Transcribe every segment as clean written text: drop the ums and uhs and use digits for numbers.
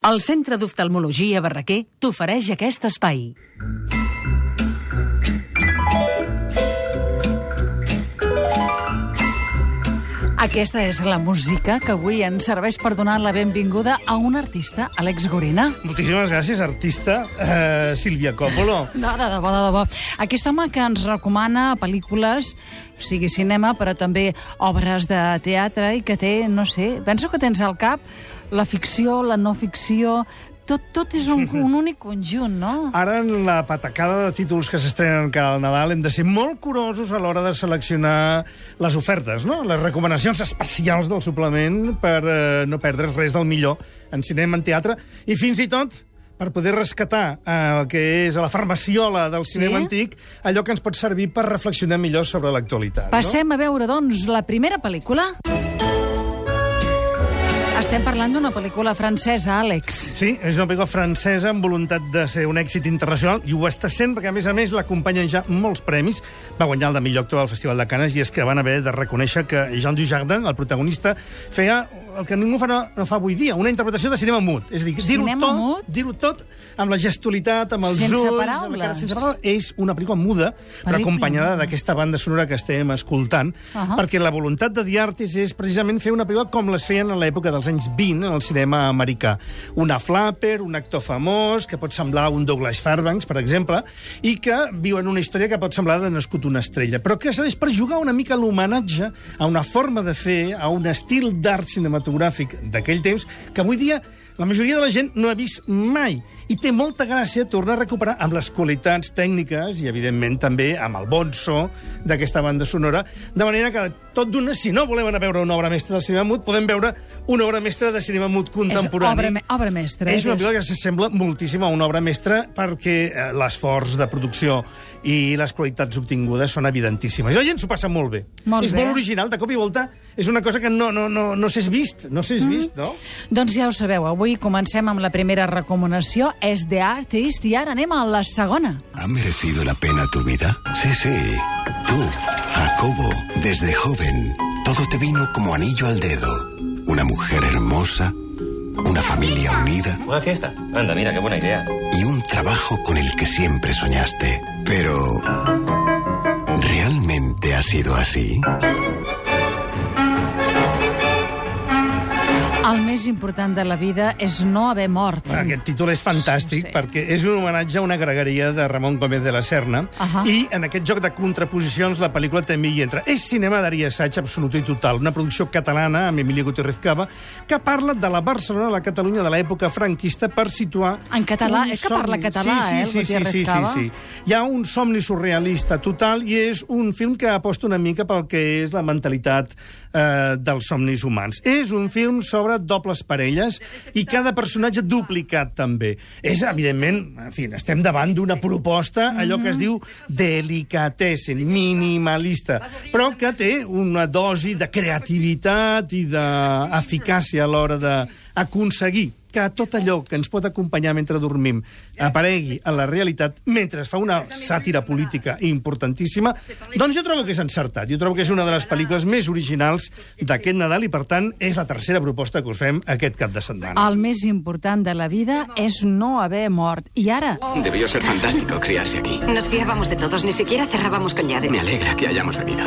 El Centre d'Oftalmologia Barraquer t'ofereix aquest espai. Aquesta és la música que avui ens serveix per donar la benvinguda a un artista, Àlex Gorina. Moltíssimes gràcies, artista Sílvia Coppolo. De debò. Aquest home que ens recomana pel·lícules, o sigui, cinema, però també obres de teatre i que té, no sé, penso que tens al cap la ficció, la no ficció... Tot és un únic conjunt, no? Ara, en la patacada de títols que s'estrenen cada Nadal, hem de ser molt curosos a l'hora de seleccionar les ofertes, no? Les recomanacions especials del suplement per no perdre's res del millor en cinema, en teatre, i fins i tot per poder rescatar el que és la farmaciola del cinema antic, allò que ens pot servir per reflexionar millor sobre l'actualitat. Passem a veure, doncs, la primera pel·lícula. Estem parlant d'una pel·lícula francesa, Àlex. Sí, és una pel·lícula francesa amb voluntat de ser un èxit internacional, i ho està sent perquè, a més, l'acompanyen ja molts premis. Va guanyar el de millor actor al Festival de Canes, i és que van haver de reconèixer que Jean Dujardin, el protagonista, feia el que ningú no fa avui dia, una interpretació de cinema mut. És a dir, dir-ho tot amb la gestualitat, amb els sense ulls... paraules. Sense paraules. És una pel·lícula muda, però acompanyada d'aquesta banda sonora que estem escoltant, perquè la voluntat de Diartis és precisament fer una pel·lícula com les feien a l'època dels anys 20 en el cinema americà. Una flapper, un actor famós, que pot semblar un Douglas Fairbanks, per exemple, i que viu en una història que pot semblar de nascut una estrella, però que serveix per jugar una mica l'homenatge a una forma de fer, a un estil d'art cinematogràfic d'aquell temps, que avui dia la majoria de la gent no ha vist mai. I té molta gràcia tornar a recuperar amb les qualitats tècniques i, evidentment, també amb el bon so d'aquesta banda sonora, de manera que tot d'una, si no volem anar a veure una obra mestra del cinema mut, podem veure una obra mestra de cinema mut contemporani. És obra mestra. És una pel·lícula que s'assembla moltíssim a una obra mestra perquè l'esforç de producció i les qualitats obtingudes són evidentíssimes. I la gent s'ho passa molt bé. És molt original, de cop i volta és una cosa que no s'és vist, no? Doncs ja ho sabeu, avui comencem amb la primera recomanació, és The Artist, i ara anem a la segona. ¿Ha merecido la pena tu vida? Sí, sí. Tú, Jacobo, desde joven, todo te vino como anillo al dedo. Una mujer hermosa, una familia unida. ¿Una fiesta? Anda, mira, qué buena idea. Y un trabajo con el que siempre soñaste. Pero... ¿realmente ha sido así? El més important de la vida és no haver mort. Aquest títol és fantàstic, perquè és un homenatge a una gregueria de Ramon Gómez de la Serna, i en aquest joc de contraposicions la pel·lícula també hi entra. És cinema d'ariassaig absolut i total, una producció catalana amb Emilio Gutiérrez Cava, que parla de la Barcelona, la Catalunya de l'època franquista, per situar... En català, és que parla català, el Gutiérrez Cava? Sí. Hi ha un somni surrealista total, i és un film que aposta una mica pel que és la mentalitat dels somnis humans. És un film sobre dobles parelles i cada personatge duplicat també. És, evidentment, en fi, estem davant d'una proposta, allò que es diu delicatessen, minimalista, però que té una dosi de creativitat i d'eficàcia a l'hora d'aconseguir que tot allò que ens pot acompanyar mentre dormim aparegui a la realitat mentre es fa una sàtira política importantíssima, doncs jo trobo que és encertat. Jo trobo que és una de les pel·lícules més originals d'aquest Nadal i, per tant, és la tercera proposta que us fem aquest cap de setmana. El més important de la vida és no haver mort. I ara... Debió ser fantástico criarse aquí. Nos fiábamos de todos, ni siquiera cerrábamos con llave. Me alegra que hayamos venido.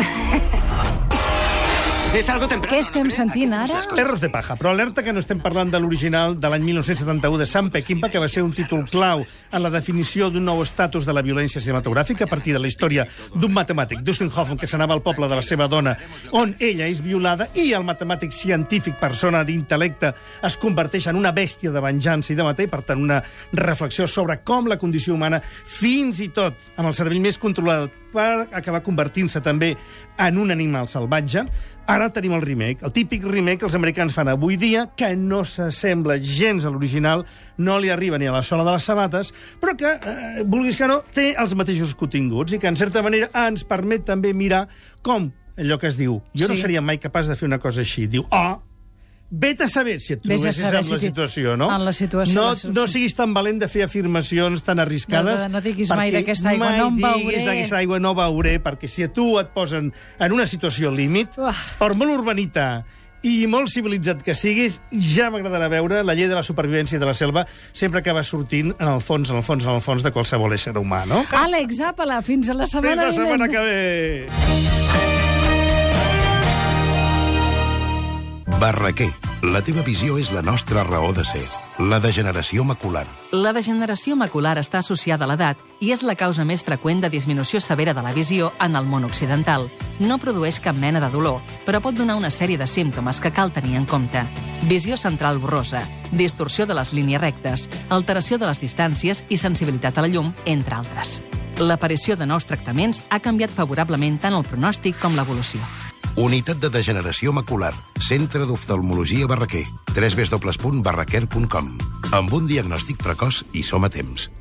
És algo temprano. Què estem sentint ara? Perros de paja, però alerta que no estem parlant de l'original de l'any 1971 de Sam Peckinpah, que va ser un títol clau en la definició d'un nou estatus de la violència cinematogràfica a partir de la història d'un matemàtic, Dustin Hoffman, que s'anava al poble de la seva dona, on ella és violada, i el matemàtic científic, persona d'intel·lecte, es converteix en una bèstia de venjança i de matar, i per tant una reflexió sobre com la condició humana, fins i tot amb el cervell més controlat, per acabar convertint-se també en un animal salvatge. Ara tenim el remake, el típic remake que els americans fan avui dia, que no s'assembla gens a l'original, no li arriba ni a la sola de les sabates, però que, vulguis que no, té els mateixos continguts i que, en certa manera, ens permet també mirar com allò que es diu, jo no seria mai capaç de fer una cosa així, diu, Vet a saber si et trobessis en la situació, no? En la situació. No siguis tan valent de fer afirmacions tan arriscades. No diguis mai d'aquesta aigua no en beuré. Mai diguis d'aquesta aigua no beuré, perquè si a tu et posen en una situació límit, per molt urbanita I molt civilitzat que siguis, ja m'agradarà veure la llei de la supervivència de la selva sempre acaba sortint en el fons de qualsevol ésser humà, no? Àlex, àpala, fins a la setmana Fins la setmana vinent. que ve! Barraquer, la teva visió és la nostra raó de ser. La degeneració macular. La degeneració macular està associada a l'edat i és la causa més freqüent de disminució severa de la visió en el món occidental. No produeix cap mena de dolor, però pot donar una sèrie de símptomes que cal tenir en compte. Visió central borrosa, distorsió de les línies rectes, alteració de les distàncies i sensibilitat a la llum, entre altres. L'aparició de nous tractaments ha canviat favorablement tant el pronòstic com l'evolució. Unitat de degeneració macular. Centre d'oftalmologia Barraquer. www.barraquer.com. Amb un diagnòstic precoç i som a temps.